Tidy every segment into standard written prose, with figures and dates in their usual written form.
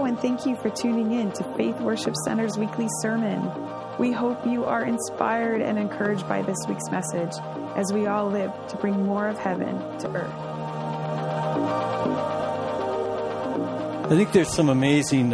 Hello, and thank you for tuning in to Faith Worship Center's weekly sermon. We hope you are inspired and encouraged by this week's message as we all live to bring more of heaven to earth. I think there's some amazing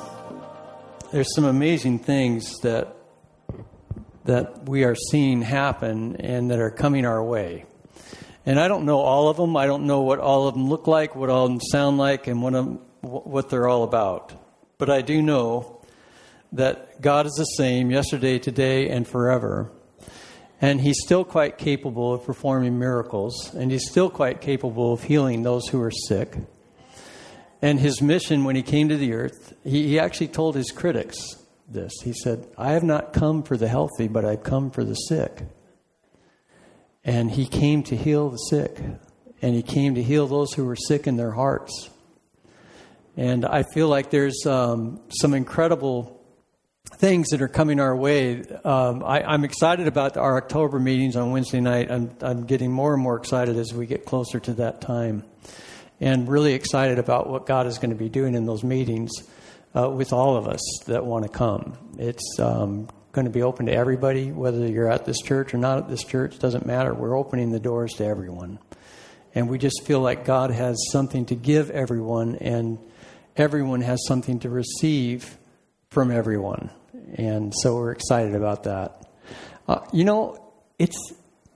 things that we are seeing happen and that are coming our way. And I don't know all of them. I don't know what all of them look like, what all of them sound like, and what they're all about. But I do know that God is the same yesterday, today, and forever. And He's still quite capable of performing miracles. And He's still quite capable of healing those who are sick. And His mission when He came to the earth, He actually told His critics this. He said, I have not come for the healthy, but I've come for the sick. And He came to heal the sick. And He came to heal those who were sick in their hearts. And I feel like there's some incredible things that are coming our way. I'm excited about our October meetings on Wednesday night. I'm getting more and more excited as we get closer to that time. And really excited about what God is going to be doing in those meetings with all of us that want to come. It's going to be open to everybody, whether you're at this church or not at this church, doesn't matter. We're opening the doors to everyone. And we just feel like God has something to give everyone, and everyone has something to receive from everyone. And so we're excited about that. It's...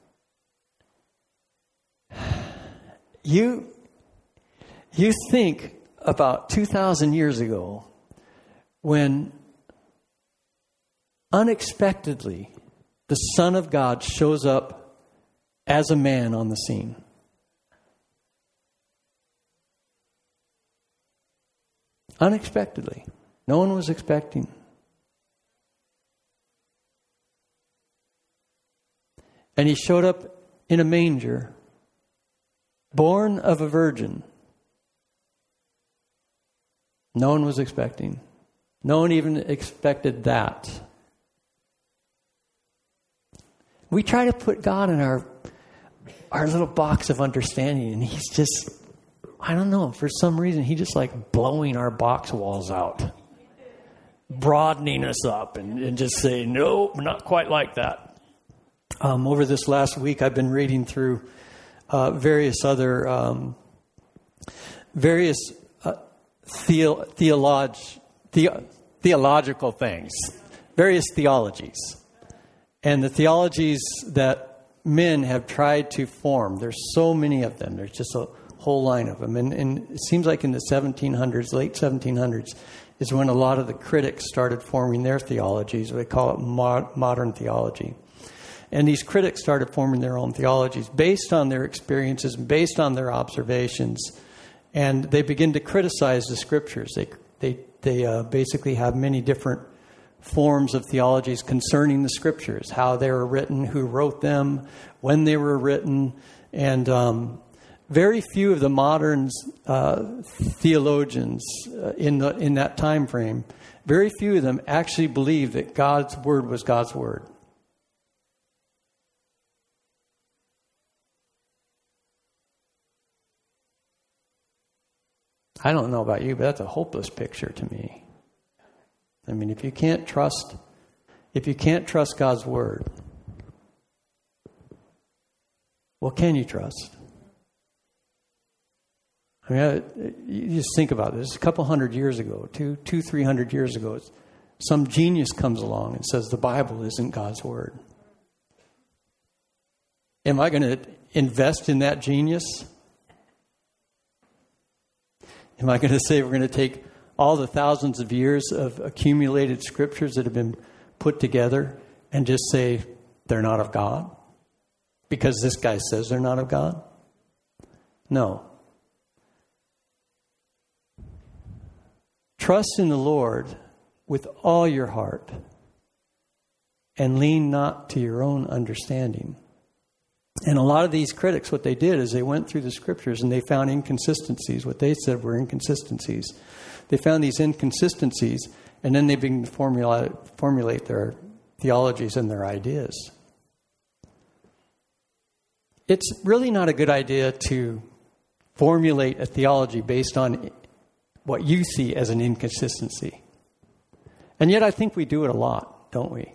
You think about 2,000 years ago when unexpectedly the Son of God shows up as a man on the scene. Unexpectedly. No one was expecting. And He showed up in a manger, born of a virgin. No one was expecting. No one even expected that. We try to put God in our little box of understanding, and He's just, I don't know, for some reason, He just like blowing our box walls out, broadening us up, and just saying, no, not quite like that. Over this last week, I've been reading through various theological things, various theologies. And the theologies that men have tried to form, there's so many of them. There's just a whole line of them. And it seems like in the 1700s, late 1700s, is when a lot of the critics started forming their theologies. They call it modern theology. And these critics started forming their own theologies based on their experiences, based on their observations. And they begin to criticize the Scriptures. They basically have many different forms of theologies concerning the Scriptures, how they were written, who wrote them, when they were written. And very few of the modern theologians in that time frame, very few of them actually believed that God's Word was God's Word. I don't know about you, but that's a hopeless picture to me. I mean, if you can't trust God's Word, what can you trust? I mean, you just think about this. A couple hundred years ago, 300 years ago, some genius comes along and says the Bible isn't God's Word. Am I going to invest in that genius? Am I going to say we're going to take all the thousands of years of accumulated Scriptures that have been put together and just say they're not of God? Because this guy says they're not of God? No. Trust in the Lord with all your heart and lean not to your own understanding. And a lot of these critics, what they did is they went through the Scriptures and they found inconsistencies, what they said were inconsistencies. They found these inconsistencies, and then they began to formulate their theologies and their ideas. It's really not a good idea to formulate a theology based on what you see as an inconsistency. And yet I think we do it a lot, don't we?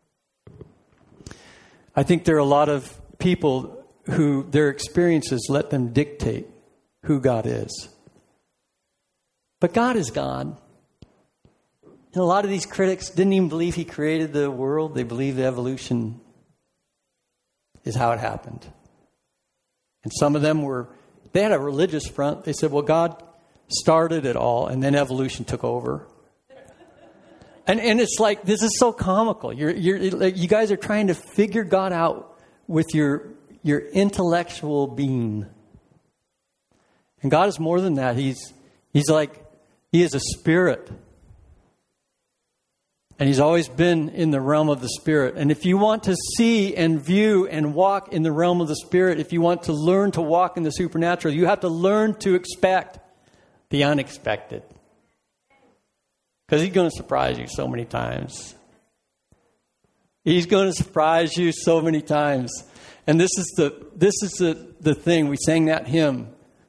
I think there are a lot of people who their experiences let them dictate who God is. But God is God. And a lot of these critics didn't even believe he created the world. They believed evolution is how it happened. And some of them they had a religious front. They said, well, God started it all, and then evolution took over. And it's like, this is so comical. You guys are trying to figure God out with your intellectual being. And God is more than that. He's like, he is a spirit. And he's always been in the realm of the Spirit. And if you want to see and view and walk in the realm of the Spirit, if you want to learn to walk in the supernatural, you have to learn to expect the unexpected. Because he's going to surprise you so many times. He's going to surprise you so many times. And this is the thing. We sang that hymn.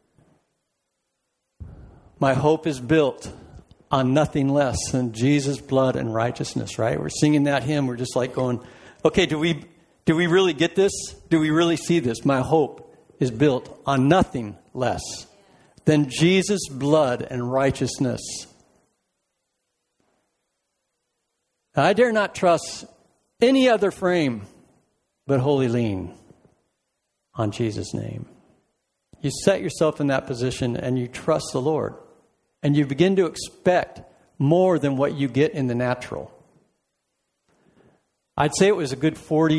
My hope is built on nothing less than Jesus' blood and righteousness, right? We're singing that hymn. We're just like going, okay, do we really get this? Do we really see this? My hope is built on nothing less than Jesus' blood and righteousness. I dare not trust any other frame but wholly lean on Jesus' name. You set yourself in that position and you trust the Lord. And you begin to expect more than what you get in the natural. I'd say it was a good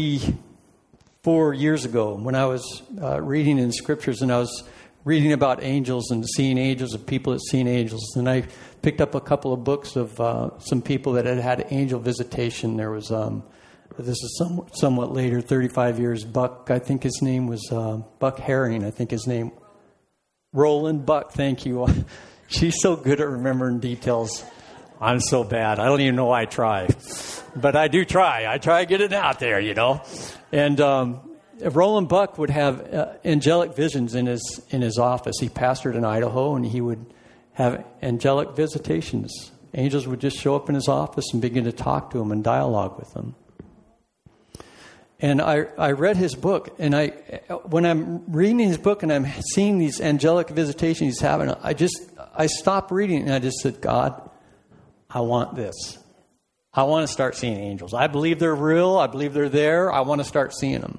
44 years ago when I was reading in scriptures and I was reading about angels and seeing angels of people that seen angels. And I picked up a couple of books of some people that had angel visitation. There was, this is somewhat later, 35 years, Buck, I think his name was Buck Herring, I think his name. Roland Buck, thank you. She's so good at remembering details. I'm so bad. I don't even know why I try. But I do try. I try to get it out there, you know. And Roland Buck would have angelic visions in his office. He pastored in Idaho, and he would have angelic visitations. Angels would just show up in his office and begin to talk to him and dialogue with him. And I read his book, and when I'm reading his book and I'm seeing these angelic visitations he's having, I stopped reading and I just said, God, I want this. I want to start seeing angels. I believe they're real. I believe they're there. I want to start seeing them.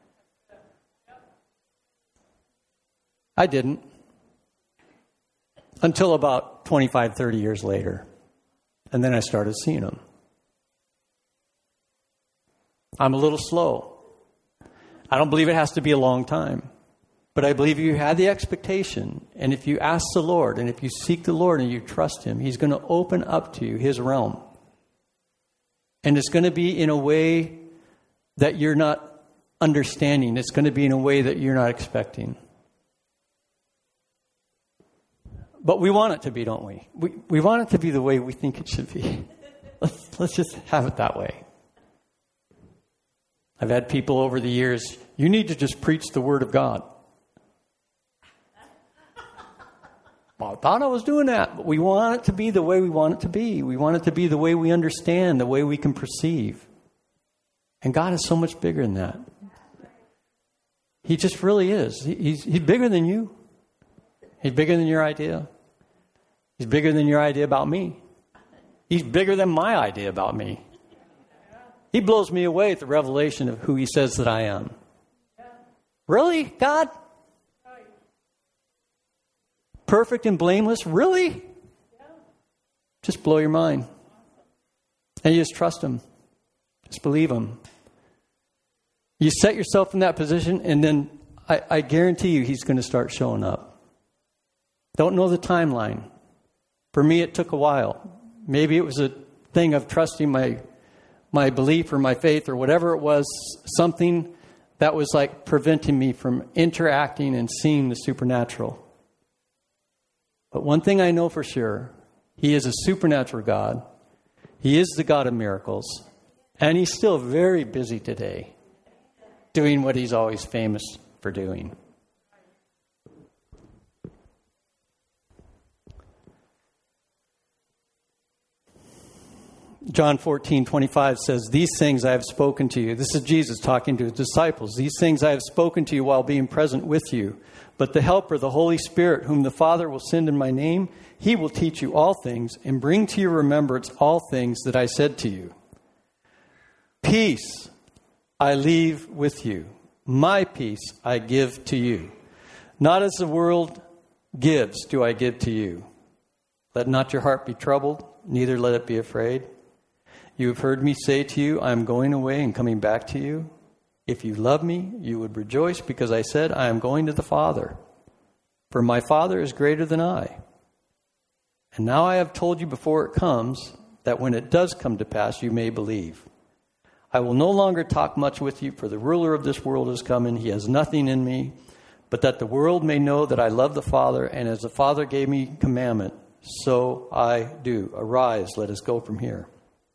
I didn't. Until about 25, 30 years later. And then I started seeing them. I'm a little slow. I don't believe it has to be a long time. But I believe you had the expectation, and if you ask the Lord, and if you seek the Lord and you trust him, he's going to open up to you his realm. And it's going to be in a way that you're not understanding. It's going to be in a way that you're not expecting. But we want it to be, don't we? We want it to be the way we think it should be. Let's just have it that way. I've had people over the years, you need to just preach the Word of God. Well, I thought I was doing that, but we want it to be the way we want it to be. We want it to be the way we understand, the way we can perceive. And God is so much bigger than that. He just really is. He's bigger than you. He's bigger than your idea. He's bigger than your idea about me. He's bigger than my idea about me. He blows me away at the revelation of who he says that I am. Really, God? Perfect and blameless? Really? Just blow your mind. And you just trust him. Just believe him. You set yourself in that position, and then I guarantee you he's going to start showing up. Don't know the timeline. For me, it took a while. Maybe it was a thing of trusting my belief or my faith or whatever it was, something that was like preventing me from interacting and seeing the supernatural. But one thing I know for sure, he is a supernatural God. He is the God of miracles. And he's still very busy today doing what he's always famous for doing. John 14:25 says, "These things I have spoken to you." This is Jesus talking to his disciples. "These things I have spoken to you while being present with you. But the Helper, the Holy Spirit, whom the Father will send in my name, he will teach you all things and bring to your remembrance all things that I said to you. Peace I leave with you. My peace I give to you. Not as the world gives do I give to you. Let not your heart be troubled, neither let it be afraid. You have heard me say to you, I am going away and coming back to you. If you love me, you would rejoice because I said, I am going to the Father. For my Father is greater than I. And now I have told you before it comes, that when it does come to pass, you may believe. I will no longer talk much with you, for the ruler of this world is coming. He has nothing in me, but that the world may know that I love the Father, and as the Father gave me commandment, so I do. Arise, let us go from here.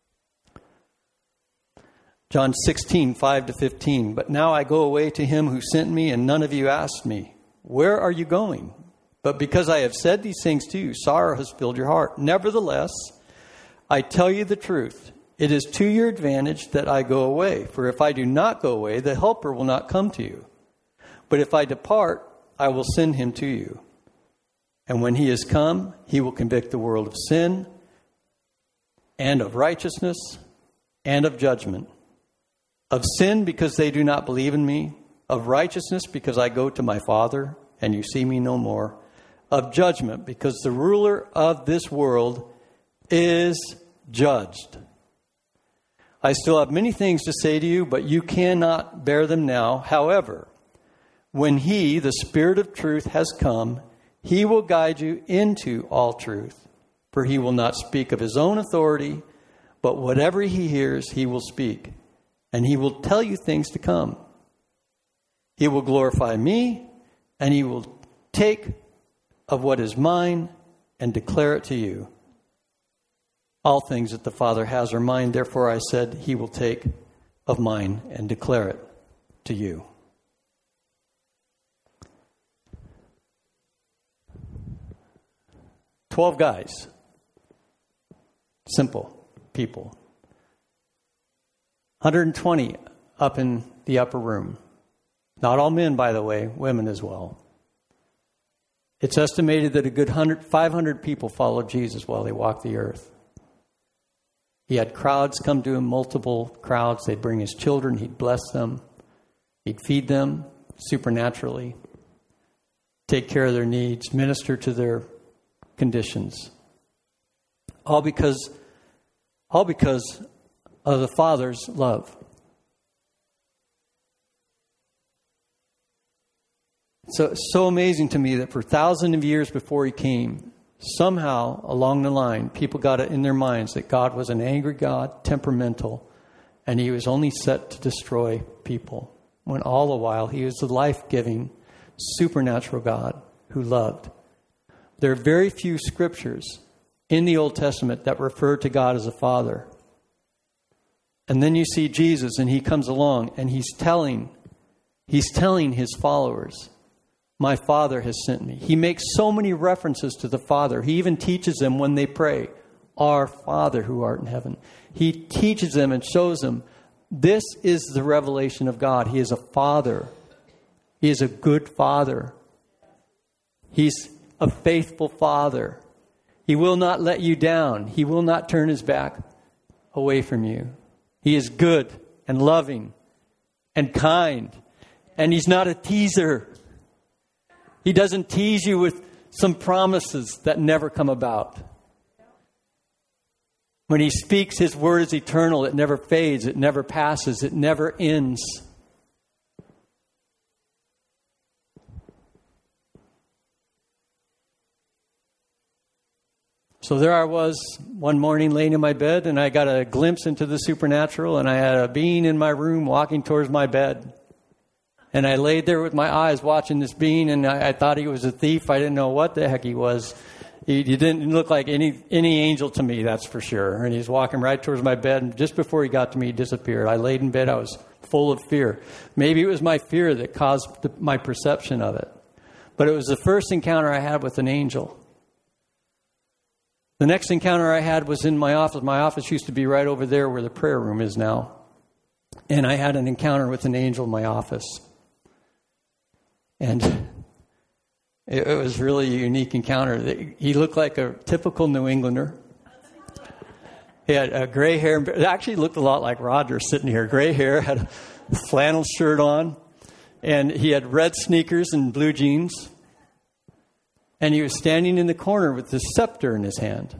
John 16:5-15. But now I go away to him who sent me, and none of you asked me, where are you going? But because I have said these things to you, sorrow has filled your heart. Nevertheless, I tell you the truth. It is to your advantage that I go away. For if I do not go away, the Helper will not come to you. But if I depart, I will send him to you. And when he has come, he will convict the world of sin and of righteousness and of judgment. Of sin, because they do not believe in me. Of righteousness, because I go to my Father, and you see me no more. Of judgment, because the ruler of this world is judged. I still have many things to say to you, but you cannot bear them now. However, when he, the Spirit of truth, has come, he will guide you into all truth. For he will not speak of his own authority, but whatever he hears, he will speak. And he will tell you things to come. He will glorify me, and he will take of what is mine and declare it to you. All things that the Father has are mine. Therefore I said, he will take of mine and declare it to you. "12 guys. Simple people. 120 up in the upper room. Not all men, by the way, women as well. It's estimated that a good 500 people followed Jesus while they walked the earth. He had crowds come to him, multiple crowds. They'd bring his children. He'd bless them. He'd feed them supernaturally, take care of their needs, minister to their conditions. All because of the Father's love. So it's so amazing to me that for thousands of years before he came, somehow along the line, people got it in their minds that God was an angry God, temperamental, and he was only set to destroy people. When all the while he was the life-giving, supernatural God who loved. There are very few scriptures in the Old Testament that refer to God as a father. And then you see Jesus, and he comes along, and he's telling his followers, my Father has sent me. He makes so many references to the Father. He even teaches them when they pray, our Father who art in heaven. He teaches them and shows them this is the revelation of God. He is a Father. He is a good Father. He's a faithful Father. He will not let you down. He will not turn his back away from you. He is good and loving and kind. And he's not a teaser. He doesn't tease you with some promises that never come about. When he speaks, his word is eternal. It never fades. It never passes. It never ends. So there I was one morning laying in my bed, and I got a glimpse into the supernatural, and I had a being in my room walking towards my bed. And I laid there with my eyes watching this being, and I thought he was a thief. I didn't know what the heck he was. He didn't look like any angel to me, that's for sure. And he was walking right towards my bed, and just before he got to me, he disappeared. I laid in bed. I was full of fear. Maybe it was my fear that caused my perception of it. But it was the first encounter I had with an angel. The next encounter I had was in my office. My office used to be right over there where the prayer room is now. And I had an encounter with an angel in my office. And it was really a unique encounter. He looked like a typical New Englander. He had gray hair. It actually looked a lot like Roger sitting here. Gray hair, had a flannel shirt on. And he had red sneakers and blue jeans. And he was standing in the corner with the scepter in his hand.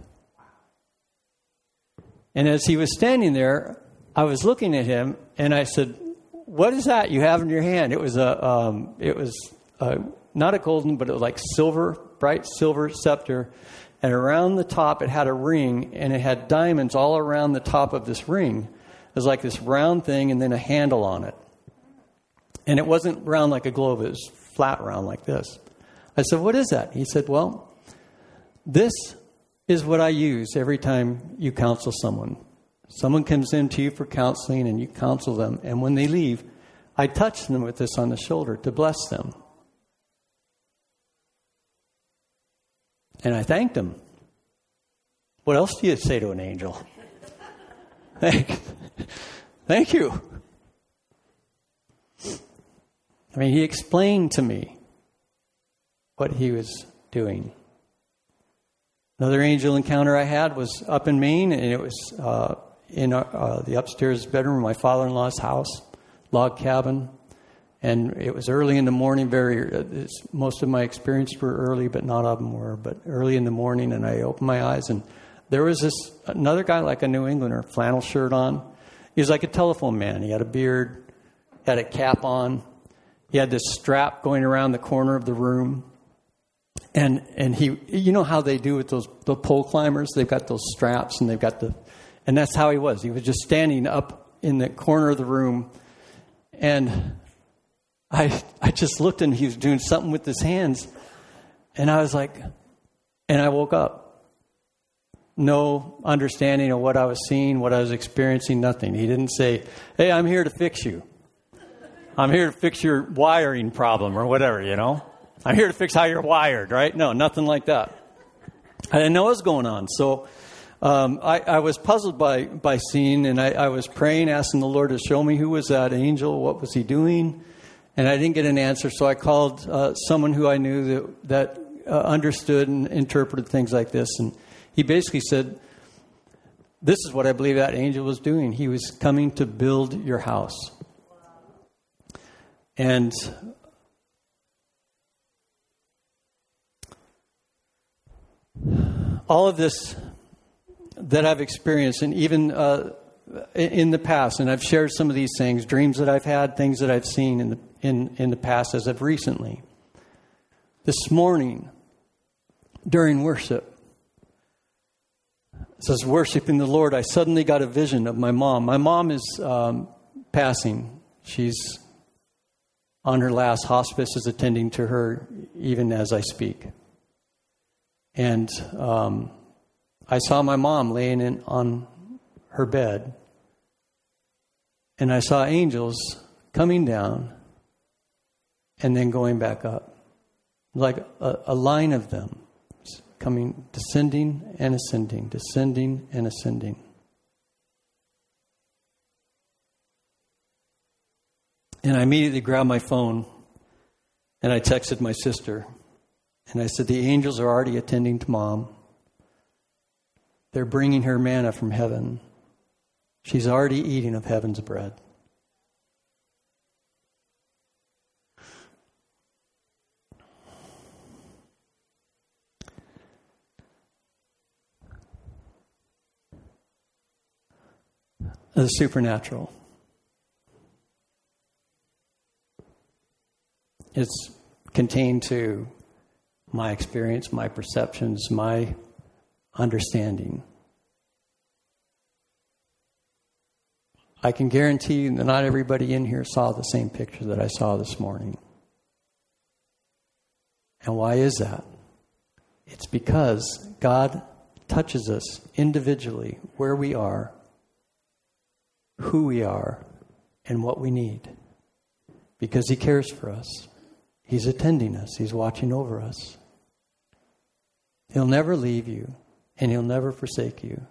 And as he was standing there, I was looking at him, and I said, "What is that you have in your hand?" It was not a golden, but it was like silver, bright silver scepter. And around the top, it had a ring, and it had diamonds all around the top of this ring. It was like this round thing, and then a handle on it. And it wasn't round like a globe; it was flat round like this. I said, "What is that?" He said, "Well, this is what I use every time you counsel someone. Someone comes in to you for counseling and you counsel them. And when they leave, I touch them with this on the shoulder to bless them." And I thanked him. What else do you say to an angel? Thank you. I mean, he explained to me what he was doing. Another angel encounter I had was up in Maine, and it was in the upstairs bedroom of my father-in-law's house, log cabin. And it was early in the morning. Most of my experiences were early, but not all of them were. But early in the morning, and I opened my eyes, and there was another guy like a New Englander, flannel shirt on. He was like a telephone man. He had a beard, had a cap on. He had this strap going around the corner of the room. And he, you know how they do with the pole climbers? They've got those straps, and and that's how he was. He was just standing up in the corner of the room, and I just looked, and he was doing something with his hands, and I was like, and I woke up. No understanding of what I was seeing, what I was experiencing, nothing. He didn't say, "Hey, I'm here to fix you. I'm here to fix your wiring problem," or whatever, you know. "I'm here to fix how you're wired," right? No, nothing like that. I didn't know what was going on. So I was puzzled by seeing, and I was praying, asking the Lord to show me who was that angel, what was he doing, and I didn't get an answer. So I called someone who I knew that understood and interpreted things like this, and he basically said, "This is what I believe that angel was doing. He was coming to build your house." And all of this that I've experienced, and even in the past, and I've shared some of these things, dreams that I've had, things that I've seen in the past as of recently. This morning, during worship, it says, worshiping the Lord, I suddenly got a vision of my mom. My mom is passing. She's on her last. Hospice is attending to her even as I speak. And I saw my mom laying on her bed, and I saw angels coming down and then going back up, like a line of them coming, descending and ascending, descending and ascending. And I immediately grabbed my phone and I texted my sister. And I said, the angels are already attending to Mom. They're bringing her manna from heaven. She's already eating of heaven's bread. The supernatural. It's contained to my experience, my perceptions, my understanding. I can guarantee you that not everybody in here saw the same picture that I saw this morning. And why is that? It's because God touches us individually where we are, who we are, and what we need. Because He cares for us. He's attending us. He's watching over us. He'll never leave you. and He'll never forsake you.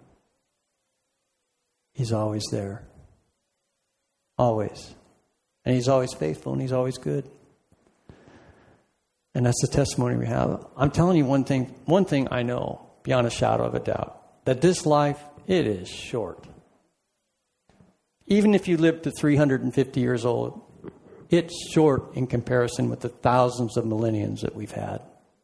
He's always there. Always. And He's always faithful and He's always good. And that's the testimony we have. I'm telling you one thing I know beyond a shadow of a doubt, that this life, it is short. Even if you live to 350 years old, it's short in comparison with the thousands of millenniums that we've had.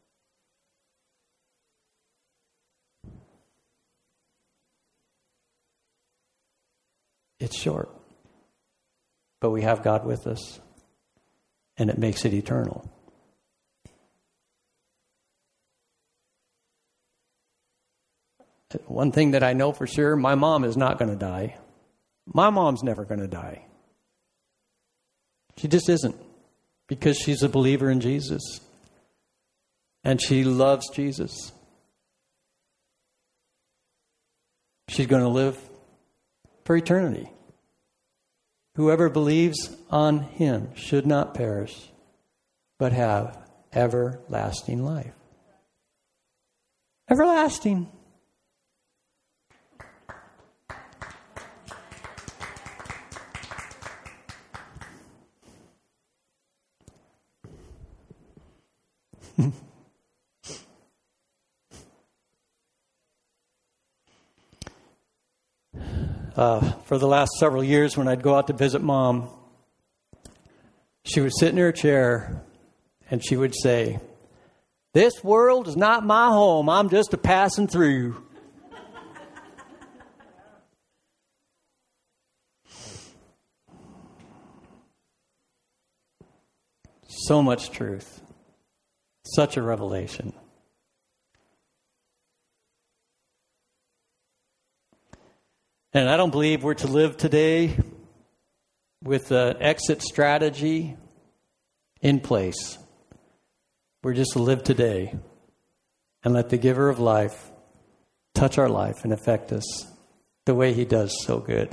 It's short. But we have God with us, and it makes it eternal. One thing that I know for sure, my mom is not going to die. My mom's never going to die. She just isn't, because she's a believer in Jesus. And she loves Jesus. She's going to live for eternity. Whoever believes on Him should not perish, but have everlasting life. Everlasting. For the last several years, when I'd go out to visit Mom, she would sit in her chair and she would say, "This world is not my home. I'm just a passing through." So much truth. Such a revelation. And I don't believe we're to live today with an exit strategy in place. We're just to live today and let the giver of life touch our life and affect us the way He does so good.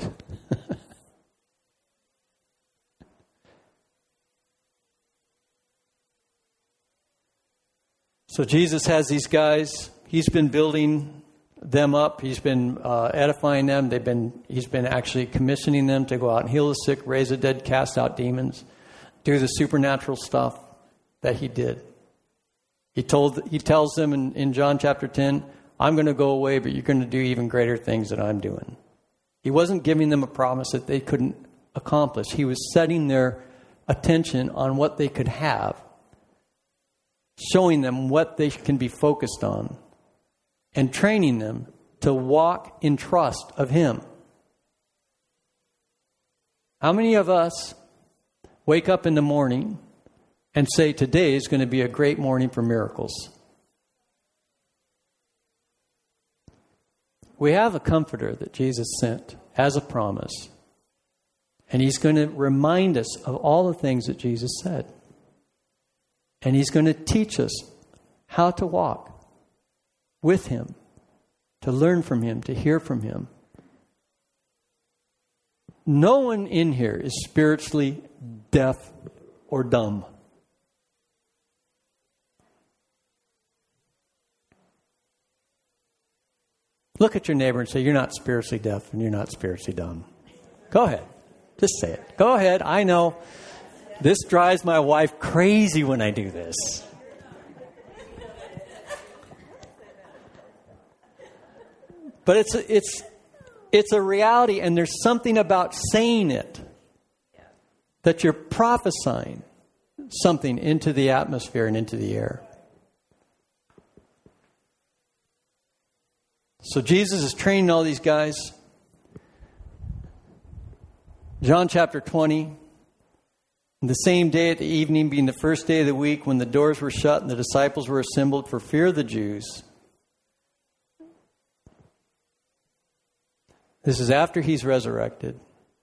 So Jesus has these guys. He's been building them up. He's been edifying them. He's been actually commissioning them to go out and heal the sick, raise the dead, cast out demons, do the supernatural stuff that He did. He tells them in John chapter 10, "I'm going to go away, but you're going to do even greater things that I'm doing." He wasn't giving them a promise that they couldn't accomplish. He was setting their attention on what they could have, showing them what they can be focused on, and training them to walk in trust of Him. How many of us wake up in the morning and say, "Today is going to be a great morning for miracles"? We have a comforter that Jesus sent as a promise. And He's going to remind us of all the things that Jesus said. And He's going to teach us how to walk with Him, to learn from Him, to hear from Him. No one in here is spiritually deaf or dumb. Look at your neighbor and say, "You're not spiritually deaf and you're not spiritually dumb." Go ahead. Just say it. Go ahead. I know this drives my wife crazy when I do this. But it's a reality, and there's something about saying it, that you're prophesying something into the atmosphere and into the air. So Jesus is training all these guys. John chapter 20. The same day at the evening, being the first day of the week, when the doors were shut and the disciples were assembled for fear of the Jews. This is after He's resurrected.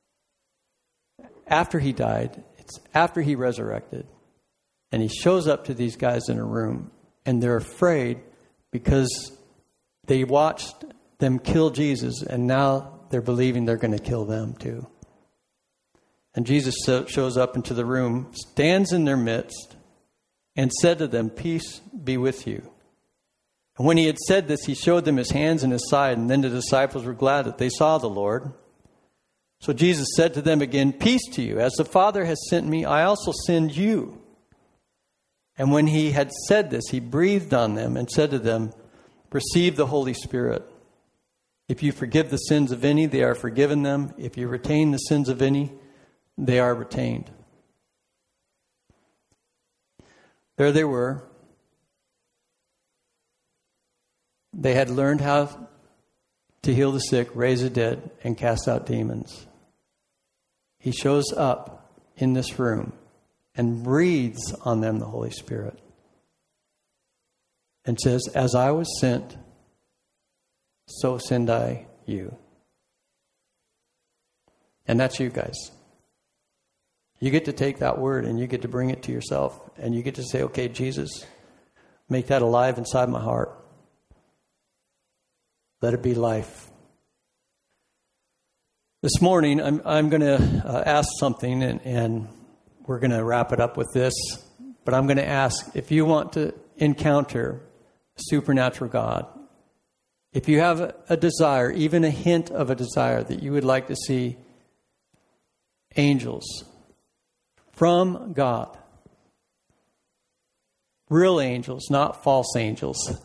After He died. It's after He resurrected. And He shows up to these guys in a room. And they're afraid because they watched them kill Jesus. And now they're believing they're going to kill them too. And Jesus shows up into the room, stands in their midst, and said to them, "Peace be with you." And when he had said this, he showed them his hands and his side, and then the disciples were glad that they saw the Lord. So Jesus said to them again, "Peace to you. As the Father has sent me, I also send you." And when he had said this, he breathed on them and said to them, "Receive the Holy Spirit. If you forgive the sins of any, they are forgiven them. If you retain the sins of any, they are retained." There they were. They had learned how to heal the sick, raise the dead, and cast out demons. He shows up in this room and breathes on them the Holy Spirit and says, "As I was sent, so send I you." And that's you guys. You get to take that word and you get to bring it to yourself. And you get to say, "Okay, Jesus, make that alive inside my heart. Let it be life." This morning, I'm going to ask something, and we're going to wrap it up with this. But I'm going to ask, if you want to encounter supernatural God, if you have a desire, even a hint of a desire that you would like to see angels from God, real angels, not false angels,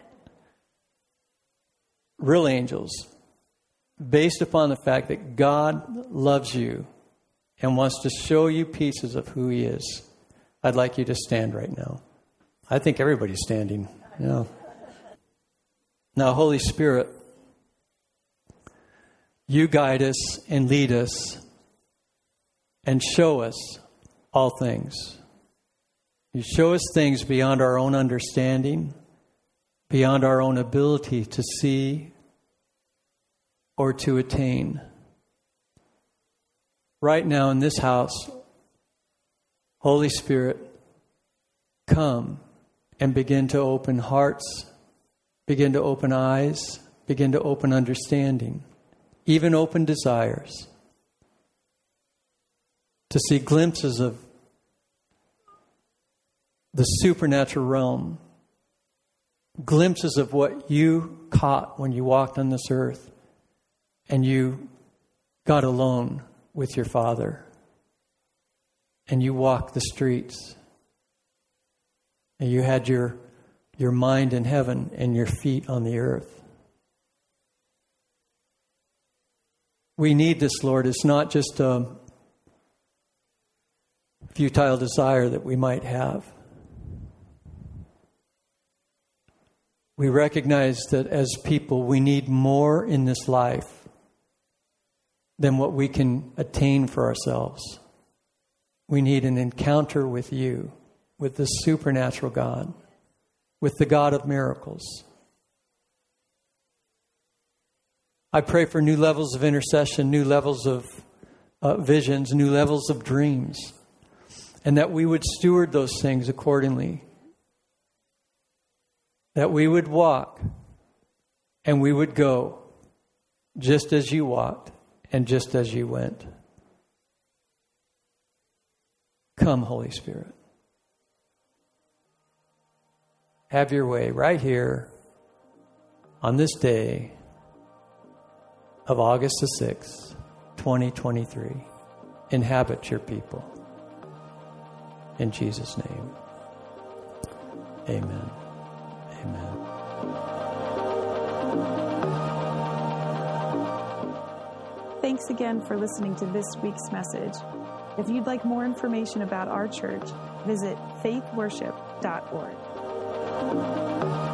real angels, based upon the fact that God loves you and wants to show you pieces of who he is, I'd like you to stand right now. I think everybody's standing. Yeah. Now, Holy Spirit, you guide us and lead us and show us all things. You show us things beyond our own understanding, beyond our own ability to see or to attain. Right now in this house, Holy Spirit, come and begin to open hearts, begin to open eyes, begin to open understanding, even open desires, to see glimpses of the supernatural realm, glimpses of what you caught when you walked on this earth and you got alone with your Father and you walked the streets and you had your mind in heaven and your feet on the earth. We need this, Lord. It's not just a futile desire that we might have. We recognize that as people, we need more in this life than what we can attain for ourselves. We need an encounter with you, with the supernatural God, with the God of miracles. I pray for new levels of intercession, new levels of visions, new levels of dreams, and that we would steward those things accordingly. That we would walk and we would go just as you walked and just as you went. Come, Holy Spirit. Have your way right here on this day of August the 6th, 2023. Inhabit your people. In Jesus' name, amen. Amen. Thanks again for listening to this week's message. If you'd like more information about our church, visit faithworship.org.